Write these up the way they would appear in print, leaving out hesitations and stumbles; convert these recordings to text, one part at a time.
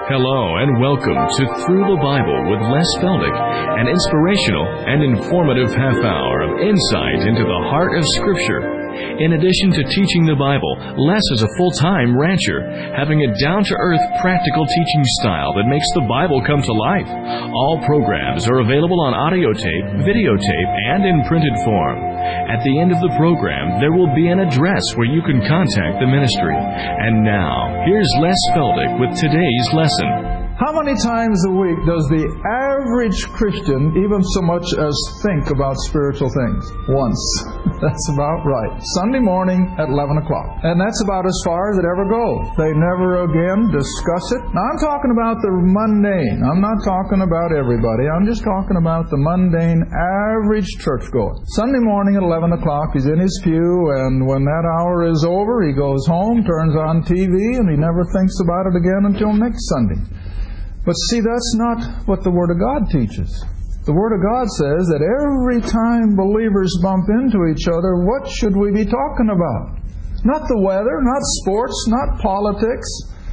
Hello and welcome to Through the Bible with Les Feldick, an inspirational and informative half hour of insight into the heart of Scripture. In addition to teaching the Bible, Les is a full-time rancher, having a down-to-earth practical teaching style that makes the Bible come to life. All programs are available on audio tape, videotape, and in printed form. At the end of the program, there will be an address where you can contact the ministry. And now, here's Les Feldick with today's lesson. How many times a week does the average Christian even so much as think about spiritual things? Once. That's about right. Sunday morning at 11 o'clock. And that's about as far as it ever goes. They never again discuss it. Now I'm talking about the mundane. I'm not talking about everybody. I'm just talking about the mundane, average churchgoer. Sunday morning at 11 o'clock, he's in his pew, and when that hour is over, he goes home, turns on TV, and he never thinks about it again until next Sunday. But see, that's not what the Word of God teaches. The Word of God says that every time believers bump into each other, what should we be talking about? Not the weather, not sports, not politics.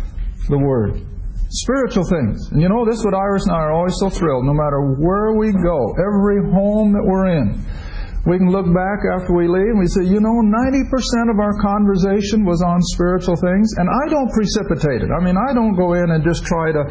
The Word. Spiritual things. And you know, this is what Iris and I are always so thrilled. No matter where we go, every home that we're in, we can look back after we leave and we say, you know, 90% of our conversation was on spiritual things. And I don't precipitate it. I mean, I don't go in and just try to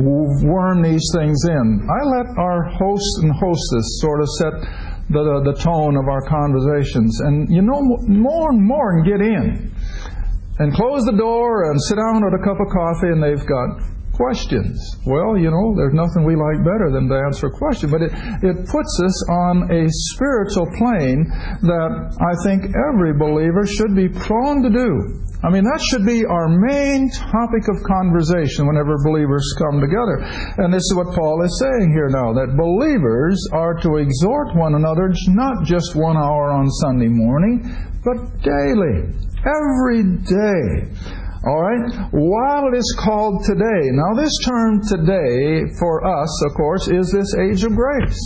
worm these things in. I let our host and hostess sort of set the tone of our conversations. And you know, more and more and get in. And close the door and sit down with a cup of coffee and they've got questions. Well, you know, there's nothing we like better than to answer a question. But it puts us on a spiritual plane that I think every believer should be prone to do. I mean, that should be our main topic of conversation whenever believers come together. And this is what Paul is saying here now, that believers are to exhort one another not just 1 hour on Sunday morning, but daily, every day. All right? While it is called today. Now, this term today for us, of course, is this age of grace.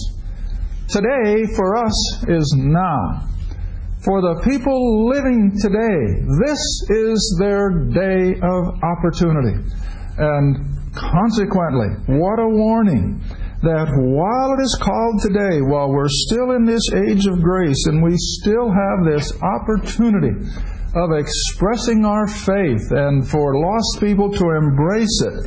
Today for us is now. For the people living today, this is their day of opportunity. And consequently, what a warning that while it is called today, while we're still in this age of grace and we still have this opportunity of expressing our faith and for lost people to embrace it.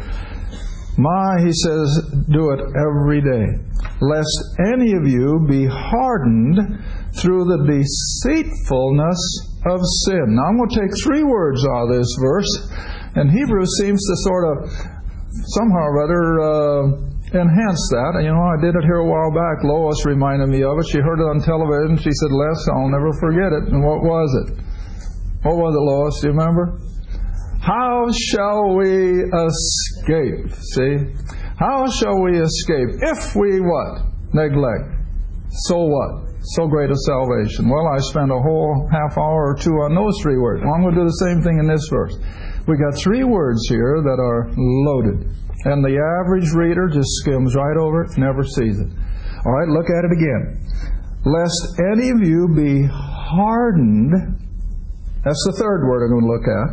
He says, do it every day, lest any of you be hardened through the deceitfulness of sin. Now I'm going to take 3 words out of this verse, and Hebrews seems to sort of somehow or other enhance that. You know, I did it here a while back. Lois reminded me of it. She heard it on television. She said, Les, I'll never forget it. And what was it? What was it, Lois? Do you remember? How shall we escape? See? How shall we escape if we what? Neglect. So what? So great a salvation. Well, I spent a whole half hour or 2 on those 3 words. Well, I'm going to do the same thing in this verse. We got 3 words here that are loaded. And the average reader just skims right over it, never sees it. All right, look at it again. Lest any of you be hardened. That's the 3rd word I'm going to look at.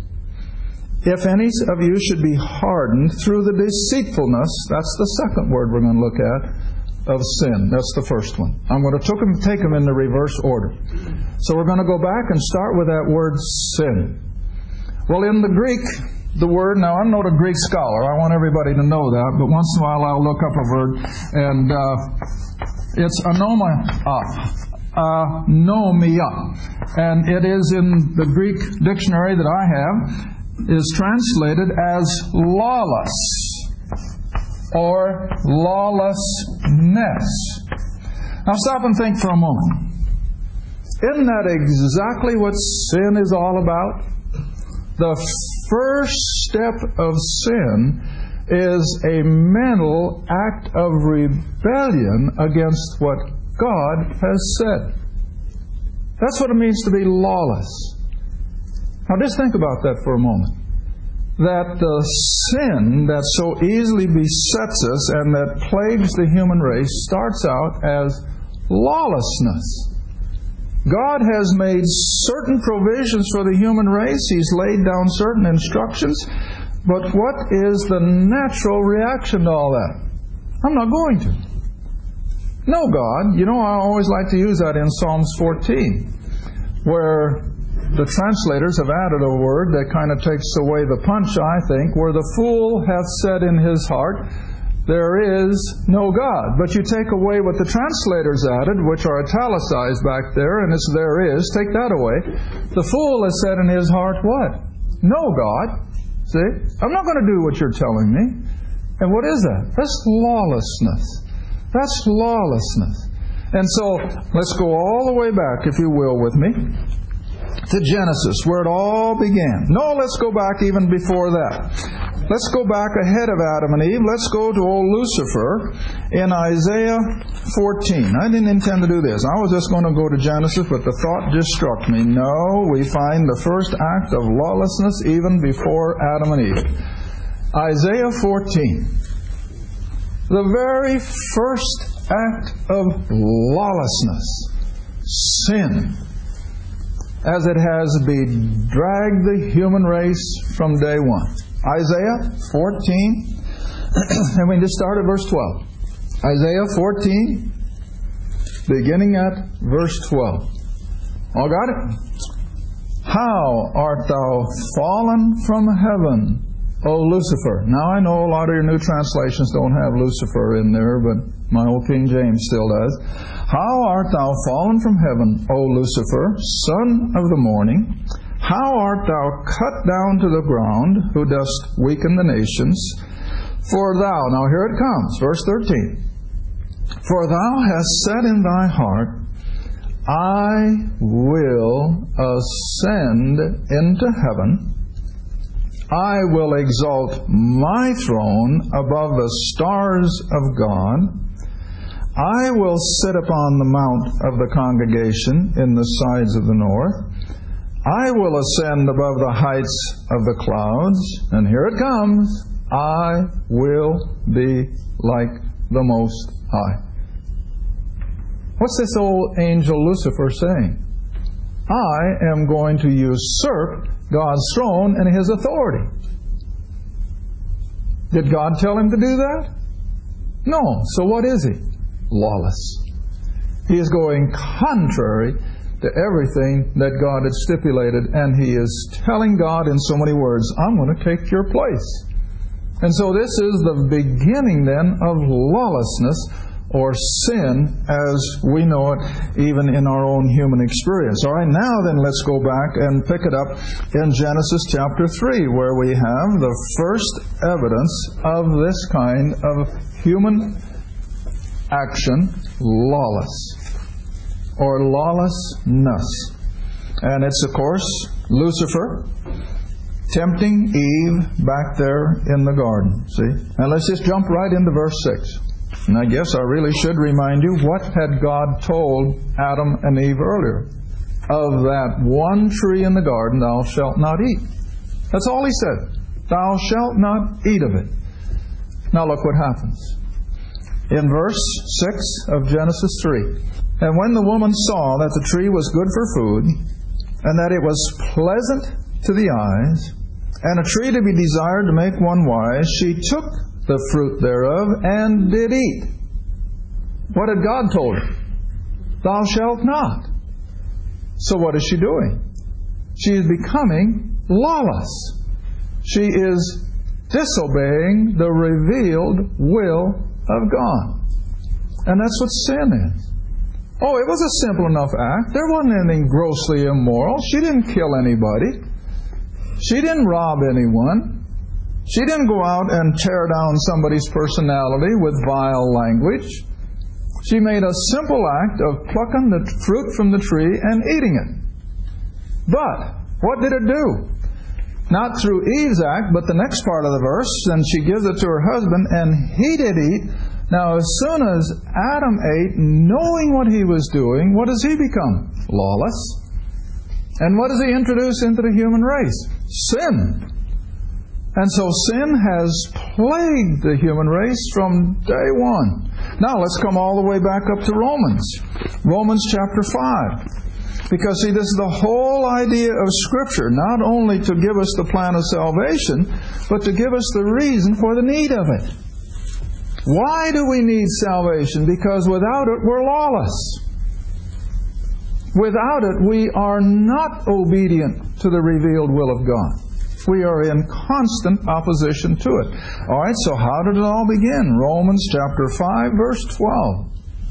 If any of you should be hardened through the deceitfulness, that's the 2nd word we're going to look at, of sin. That's the 1st one. I'm going to take them in the reverse order. So we're going to go back and start with that word sin. Well, in the Greek, the word, now I'm not a Greek scholar. I want everybody to know that, but once in a while I'll look up a word, and it's anomia. And it is in the Greek dictionary that I have, is translated as lawless or lawlessness. Now stop and think for a moment. Isn't that exactly what sin is all about? The first step of sin is a mental act of rebellion against what God has said. That's what it means to be lawless. Now just think about that for a moment. That the sin that so easily besets us and that plagues the human race starts out as lawlessness. God has made certain provisions for the human race. He's laid down certain instructions. But what is the natural reaction to all that? I'm not going to. No, God. You know, I always like to use that in Psalms 14, where the translators have added a word that kind of takes away the punch, I think, where the fool hath said in his heart, there is no God. But you take away what the translators added, which are italicized back there, and it's there is. Take that away. The fool has said in his heart, what? No God. See? I'm not going to do what you're telling me. And what is that? That's lawlessness. That's lawlessness. And so, let's go all the way back, if you will, with me, to Genesis, where it all began. No, let's go back even before that. Let's go back ahead of Adam and Eve. Let's go to old Lucifer in Isaiah 14. I didn't intend to do this. I was just going to go to Genesis, but the thought just struck me. No, we find the first act of lawlessness even before Adam and Eve. Isaiah 14. The very first act of lawlessness, sin, as it has bedragged the human race from day one. Isaiah 14, and we just start at verse 12. Isaiah 14, beginning at verse 12. All got it? How art thou fallen from heaven, O Lucifer? Now I know a lot of your new translations don't have Lucifer in there, but my old King James still does. How art thou fallen from heaven, O Lucifer, son of the morning? How art thou cut down to the ground, who dost weaken the nations? For thou, now here it comes, verse 13. For thou hast said in thy heart, I will ascend into heaven. I will exalt my throne above the stars of God. I will sit upon the mount of the congregation in the sides of the north. I will ascend above the heights of the clouds. And here it comes. I will be like the Most High. What's this old angel Lucifer saying? I am going to usurp God's throne and His authority. Did God tell him to do that? No. So what is he? Lawless. He is going contrary to everything that God had stipulated, and he is telling God in so many words, I'm going to take your place. And so this is the beginning then of lawlessness, or sin as we know it even in our own human experience. All right, now then let's go back and pick it up in Genesis chapter 3, where we have the first evidence of this kind of human action, lawless, or lawlessness. And it's, of course, Lucifer tempting Eve back there in the garden. See? And let's just jump right into verse 6. And I guess I really should remind you, what had God told Adam and Eve earlier? Of that one tree in the garden thou shalt not eat. That's all He said. Thou shalt not eat of it. Now look what happens. In verse 6 of Genesis 3. And when the woman saw that the tree was good for food, and that it was pleasant to the eyes, and a tree to be desired to make one wise, she took the fruit thereof, and did eat. What had God told her? Thou shalt not. So what is she doing? She is becoming lawless. She is disobeying the revealed will of God. And that's what sin is. Oh, it was a simple enough act. There wasn't anything grossly immoral. She didn't kill anybody. She didn't rob anyone. She didn't go out and tear down somebody's personality with vile language. She made a simple act of plucking the fruit from the tree and eating it. But what did it do? Not through Eve's act, but the next part of the verse, and she gives it to her husband, and he did eat. Now, as soon as Adam ate, knowing what he was doing, what does he become? Lawless. And what does he introduce into the human race? Sin. And so sin has plagued the human race from day one. Now let's come all the way back up to Romans. Romans chapter 5. Because, see, this is the whole idea of Scripture, not only to give us the plan of salvation, but to give us the reason for the need of it. Why do we need salvation? Because without it, we're lawless. Without it, we are not obedient to the revealed will of God. We are in constant opposition to it. All right, so how did it all begin? Romans chapter 5, verse 12.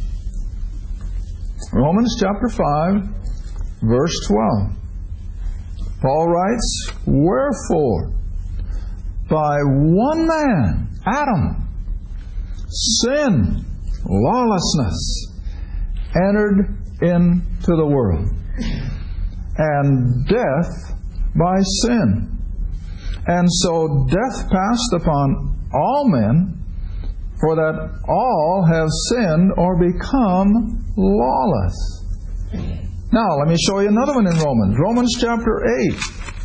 Romans chapter 5, verse 12. Paul writes, "Wherefore, by one man, Adam, sin, lawlessness, entered into the world, and death by sin. And so death passed upon all men, for that all have sinned or become lawless." Now, let me show you another one in Romans. Romans chapter 8.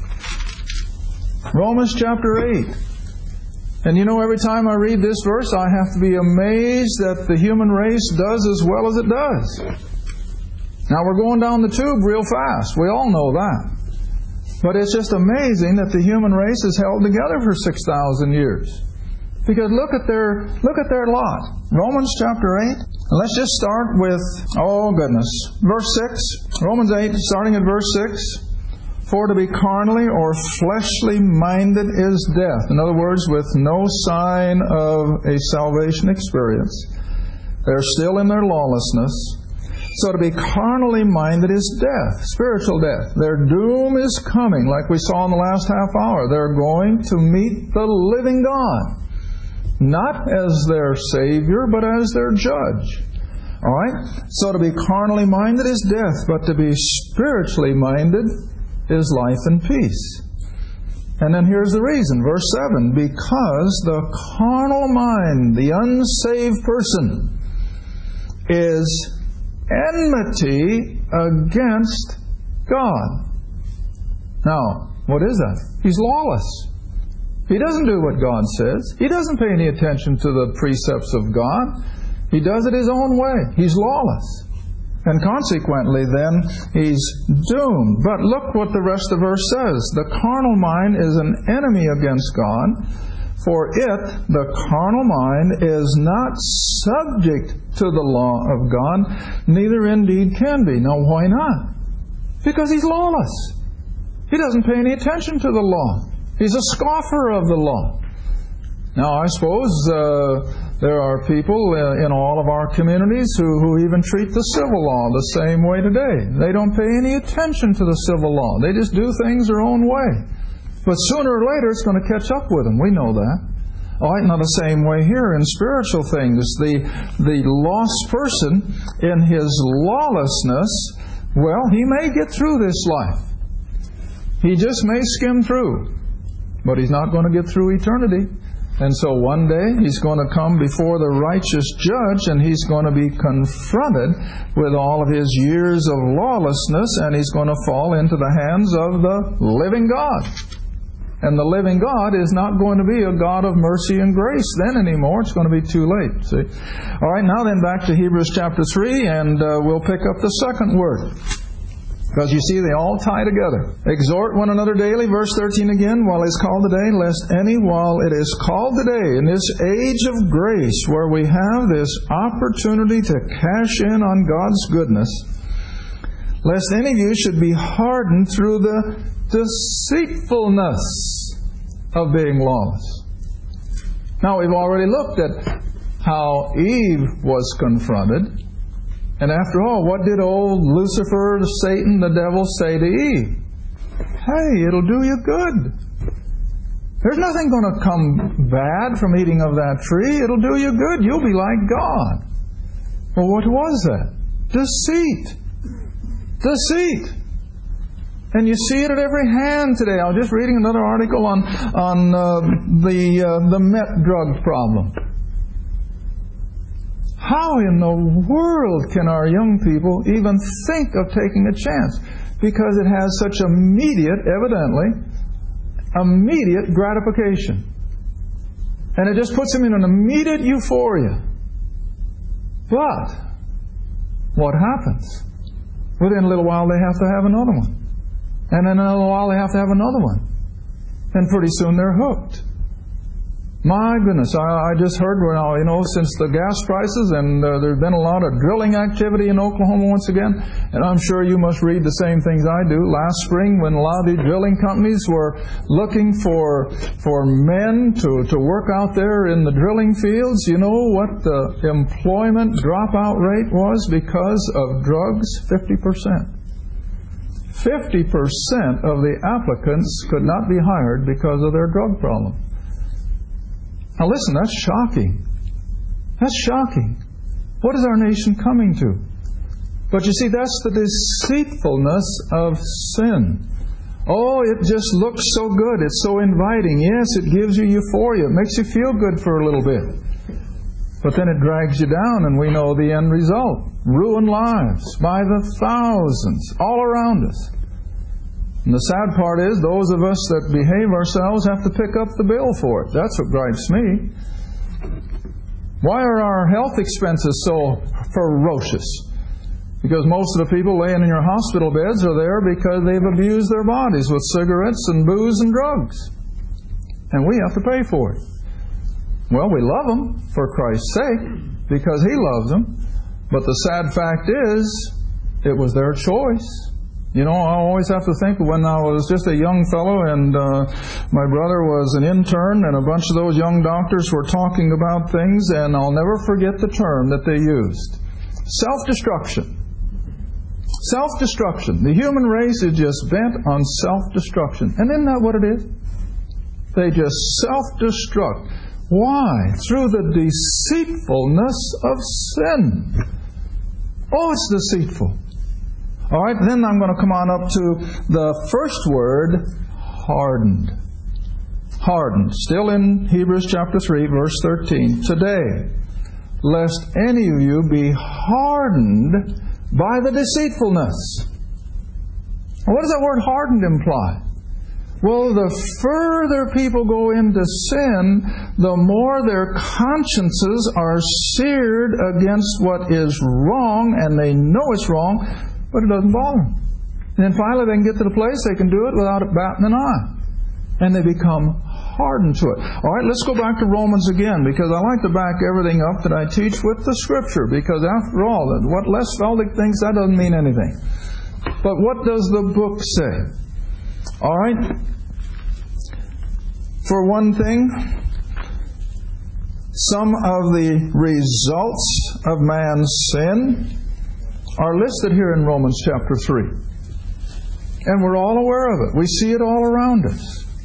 Romans chapter 8. And you know, every time I read this verse, I have to be amazed that the human race does as well as it does. Now, we're going down the tube real fast. We all know that. But it's just amazing that the human race has held together for 6,000 years. Because look at their lot. Romans chapter 8. Let's just start with, verse 6. Romans 8, starting at verse 6. "For to be carnally or fleshly minded is death." In other words, with no sign of a salvation experience. They're still in their lawlessness. So to be carnally minded is death, spiritual death. Their doom is coming, like we saw in the last half hour. They're going to meet the living God. Not as their Savior, but as their Judge. All right? So to be carnally minded is death, but to be spiritually minded is life and peace. And then here's the reason, verse 7. "Because the carnal mind, the unsaved person, is enmity against God." Now, what is that? He's lawless. He doesn't do what God says. He doesn't pay any attention to the precepts of God. He does it his own way. He's lawless. And consequently, then, he's doomed. But look what the rest of the verse says. "The carnal mind is an enemy against God, for it," the carnal mind, "is not subject to the law of God, neither indeed can be." Now, why not? Because he's lawless. He doesn't pay any attention to the law. He's a scoffer of the law. Now, I suppose there are people in all of our communities who even treat the civil law the same way today. They don't pay any attention to the civil law. They just do things their own way. But sooner or later, it's going to catch up with them. We know that. All right, now the same way here in spiritual things. The lost person in his lawlessness, well, he may get through this life. He just may skim through. But he's not going to get through eternity. And so one day he's going to come before the righteous judge, and he's going to be confronted with all of his years of lawlessness, and he's going to fall into the hands of the living God. And the living God is not going to be a God of mercy and grace then anymore. It's going to be too late. See? All right, now then back to Hebrews chapter 3, and we'll pick up the second word. Because you see, they all tie together. "Exhort one another daily," verse 13 again, "while it is called today, lest any, while it is called today, in this age of grace, where we have this opportunity to cash in on God's goodness, lest any of you should be hardened through the deceitfulness of being lawless." Now, we've already looked at how Eve was confronted. And after all, what did old Lucifer, Satan, the devil, say to Eve? "Hey, it'll do you good. There's nothing going to come bad from eating of that tree. It'll do you good. You'll be like God." Well, what was that? Deceit. Deceit. And you see it at every hand today. I was just reading another article on the meth drug problem. How in the world can our young people even think of taking a chance? Because it has such immediate gratification. And it just puts them in an immediate euphoria. But what happens? Within a little while they have to have another one. And then in a little while they have to have another one. And pretty soon they're hooked. My goodness, I just heard, since the gas prices, and there's been a lot of drilling activity in Oklahoma once again, and I'm sure you must read the same things I do. Last spring, when a lot of these drilling companies were looking for men to work out there in the drilling fields, you know what the employment dropout rate was because of drugs? 50%. 50% of the applicants could not be hired because of their drug problem. Now listen, that's shocking. That's shocking. What is our nation coming to? But you see, that's the deceitfulness of sin. Oh, it just looks so good. It's so inviting. Yes, it gives you euphoria. It makes you feel good for a little bit. But then it drags you down, and we know the end result. Ruined lives by the thousands all around us. And the sad part is, those of us that behave ourselves have to pick up the bill for it. That's what gripes me. Why are our health expenses so ferocious? Because most of the people laying in your hospital beds are there because they've abused their bodies with cigarettes and booze and drugs. And we have to pay for it. Well, we love them for Christ's sake, because He loves them. But the sad fact is, it was their choice. You know, I always have to think when I was just a young fellow and my brother was an intern, and a bunch of those young doctors were talking about things, and I'll never forget the term that they used. Self-destruction. Self-destruction. The human race is just bent on self-destruction. And isn't that what it is? They just self-destruct. Why? Through the deceitfulness of sin. Oh, it's deceitful. All right, then I'm going to come on up to the first word, hardened. Hardened. Still in Hebrews chapter 3, verse 13. Today, lest any of you be hardened by the deceitfulness. Now, what does that word hardened imply? Well, the further people go into sin, the more their consciences are seared against what is wrong, and they know it's wrong, but it doesn't bother them. And then finally they can get to the place they can do it without it batting an eye. And they become hardened to it. All right, let's go back to Romans again, because I like to back everything up that I teach with the Scripture, because after all, what Les Feldick thinks, that doesn't mean anything. But what does the book say? All right? For one thing, some of the results of man's sin are listed here in Romans chapter 3. And we're all aware of it. We see it all around us.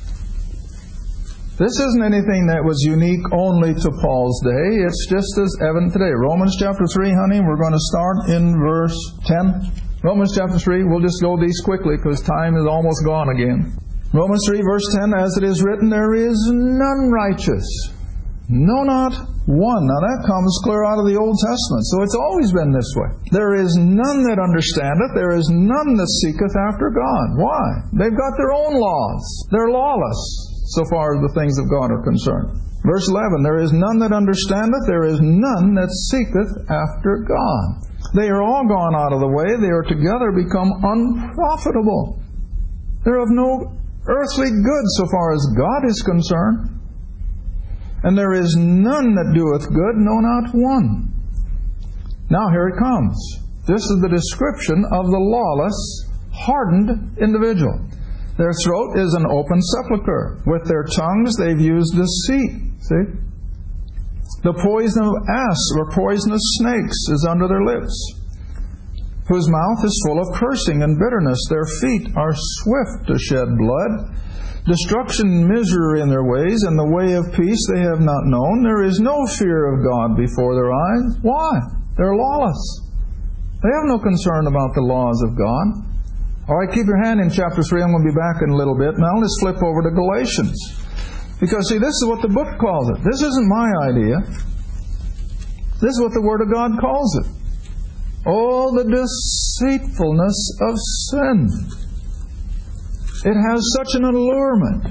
This isn't anything that was unique only to Paul's day. It's just as evident today. Romans chapter 3, honey, we're going to start in verse 10. Romans chapter 3, we'll just go these quickly because time is almost gone again. Romans 3, verse 10, as it is written, there is none righteous. No, not one. Now that comes clear out of the Old Testament. So it's always been this way. There is none that understandeth. There is none that seeketh after God. Why? They've got their own laws. They're lawless so far as the things of God are concerned. Verse 11, there is none that understandeth. There is none that seeketh after God. They are all gone out of the way. They are together become unprofitable. They're of no earthly good so far as God is concerned. And there is none that doeth good, no, not one. Now here it comes. This is the description of the lawless, hardened individual. Their throat is an open sepulchre. With their tongues they've used deceit. See? The poison of asps or poisonous snakes is under their lips, whose mouth is full of cursing and bitterness. Their feet are swift to shed blood. Destruction and misery in their ways, and the way of peace they have not known. There is no fear of God before their eyes. Why? They're lawless. They have no concern about the laws of God. All right, keep your hand in chapter 3. I'm going to be back in a little bit. Now let's flip over to Galatians. Because, see, this is what the book calls it. This isn't my idea. This is what the Word of God calls it. Oh, the deceitfulness of sin. It has such an allurement.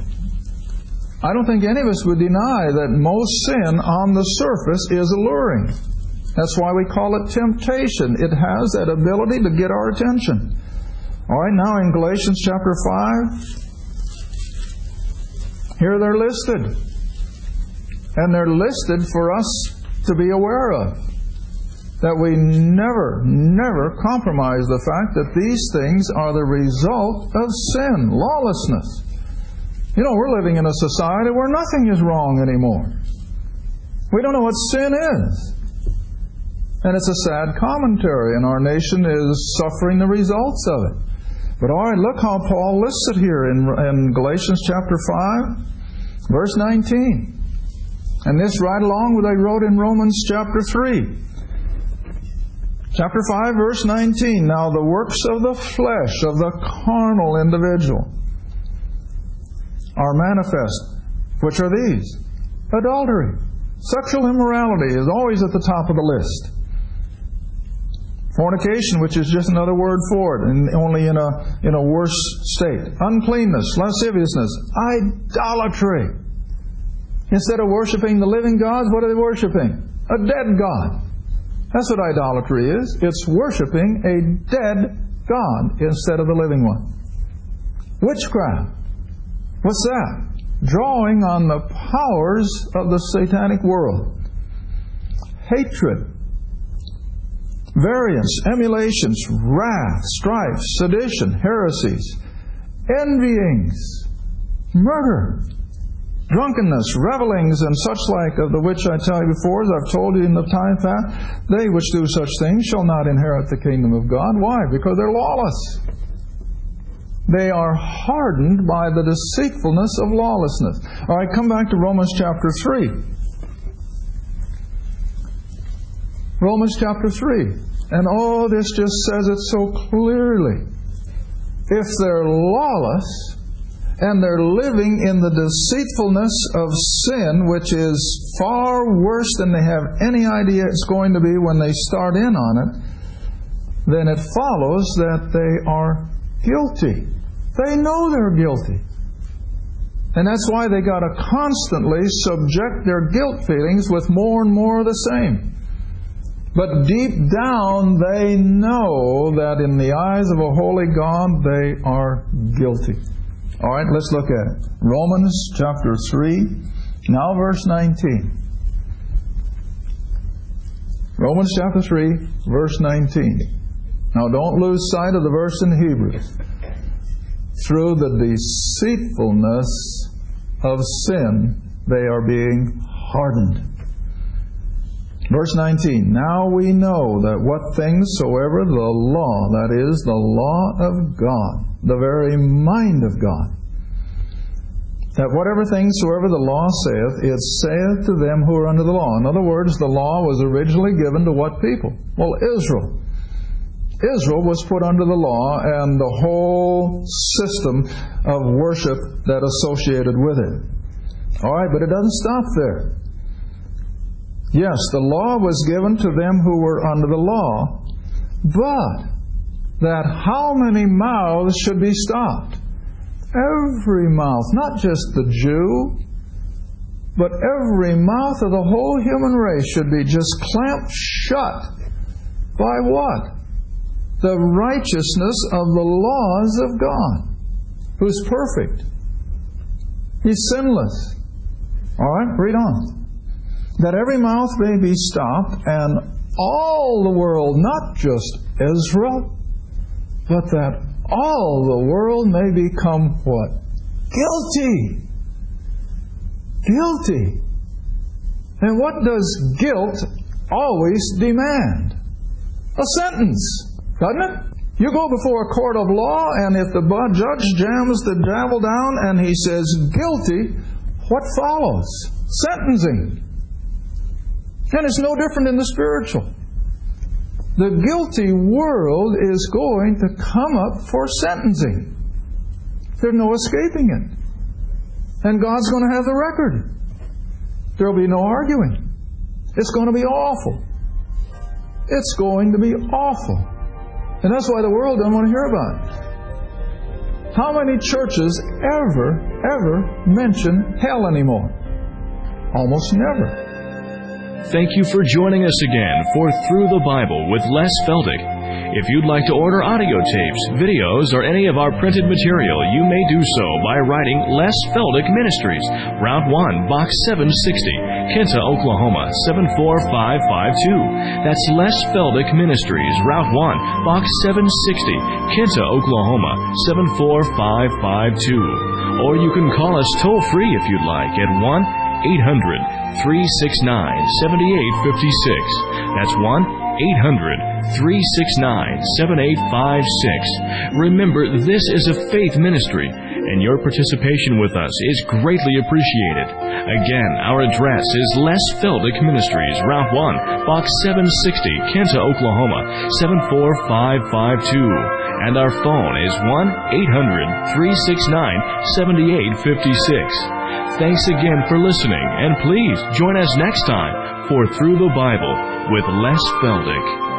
I don't think any of us would deny that most sin on the surface is alluring. That's why we call it temptation. It has that ability to get our attention. All right, now in Galatians chapter 5, here they're listed. And they're listed for us to be aware of. That we never compromise the fact that these things are the result of sin, lawlessness. You know, we're living in a society where nothing is wrong anymore. We don't know what sin is. And it's a sad commentary, and our nation is suffering the results of it. But all right, look how Paul lists it here in Galatians chapter 5, verse 19. And this right along with what I wrote in Romans chapter 3. Chapter 5, verse 19. Now the works of the flesh, of the carnal individual, are manifest. Which are these? Adultery. Sexual immorality is always at the top of the list. Fornication, which is just another word for it, and only in a worse state. Uncleanness, lasciviousness, idolatry. Instead of worshiping the living gods, what are they worshiping? A dead god. That's what idolatry is. It's worshiping a dead god instead of the living one. Witchcraft. What's that? Drawing on the powers of the satanic world. Hatred. Variance, emulations, wrath, strife, sedition, heresies, envyings, murder, drunkenness, revellings, and such like, of the which I tell you before, as I've told you in the time past, they which do such things shall not inherit the kingdom of God. Why? Because they're lawless. They are hardened by the deceitfulness of lawlessness. All right, come back to Romans chapter 3. Romans chapter 3. And oh, this just says it so clearly. If they're lawless, and they're living in the deceitfulness of sin, which is far worse than they have any idea it's going to be when they start in on it, then it follows that they are guilty. They know they're guilty. And that's why they got to constantly subject their guilt feelings with more and more of the same. But deep down they know that in the eyes of a holy God they are guilty. All right, let's look at it. Romans chapter 3, now verse 19. Romans chapter 3, verse 19. Now don't lose sight of the verse in Hebrews. Through the deceitfulness of sin, they are being hardened. Verse 19. Now we know that what things soever the law, that is, the law of God, the very mind of God, that whatever things soever the law saith, it saith to them who are under the law. In other words, the law was originally given to what people? Well, Israel. Israel was put under the law and the whole system of worship that associated with it. All right, but it doesn't stop there. Yes, the law was given to them who were under the law, but that how many mouths should be stopped? Every mouth, not just the Jew, but every mouth of the whole human race should be just clamped shut by what? The righteousness of the laws of God, who's perfect. He's sinless. All right, read on. That every mouth may be stopped, and all the world, not just Israel, but that all the world may become what? Guilty. Guilty. And what does guilt always demand? A sentence, doesn't it? You go before a court of law, and if the judge jams the gavel down and he says guilty, what follows? Sentencing. And it's no different in the spiritual. The guilty world is going to come up for sentencing. There's no escaping it. And God's going to have the record. There will be no arguing. It's going to be awful. It's going to be awful. And that's why the world doesn't want to hear about it. How many churches ever mention hell anymore? Almost never. Thank you for joining us again for Through the Bible with Les Feldick. If you'd like to order audio tapes, videos, or any of our printed material, you may do so by writing Les Feldick Ministries, Route 1, Box 760, Kinta, Oklahoma, 74552. That's Les Feldick Ministries, Route 1, Box 760, Kinta, Oklahoma, 74552. Or you can call us toll-free if you'd like at 1-800-369-7856. That's 1-800-369-7856. Remember, this is a faith ministry, and your participation with us is greatly appreciated. Again, our address is Les Feldick Ministries, Route 1, Box 760, Kinta, Oklahoma, 74552. And our phone is 1-800-369-7856. Thanks again for listening, and please join us next time for Through the Bible with Les Feldick.